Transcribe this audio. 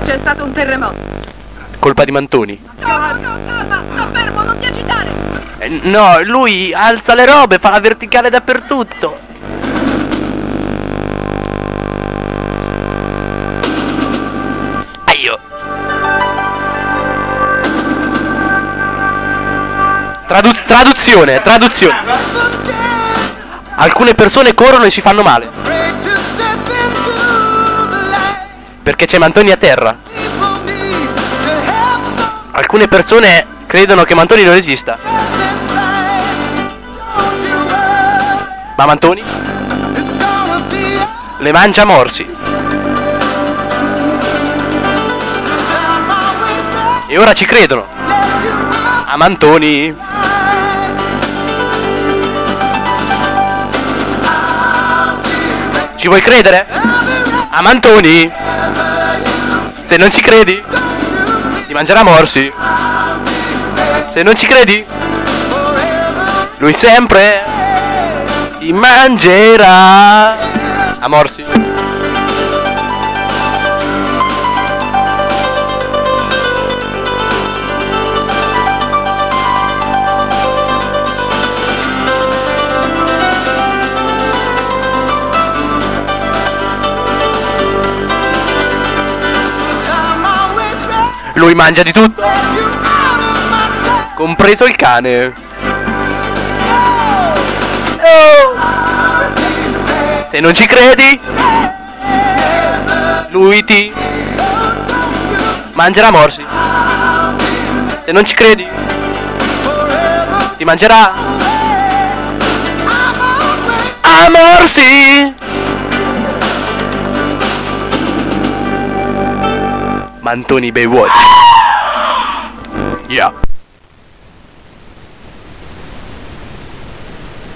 c'è stato un terremoto. Colpa di Mantoni? Sta fermo, non ti agitare. No, lui alza le robe, fa la verticale dappertutto. Aio. Traduzione. Alcune persone corrono e si fanno male. Perché c'è Mantoni a terra. Alcune persone credono che Mantoni non esista. Ma Mantoni le mangia a morsi. E ora ci credono. A Mantoni. Ci vuoi credere? A Mantoni. Se non ci credi, ti mangerà a morsi. Se non ci credi, lui sempre ti mangerà a morsi. Lui mangia di tutto, compreso il cane. Oh! Se non ci credi, lui ti mangerà a morsi. Se non ci credi, ti mangerà a morsi. Mantoni Baywatch. Yeah.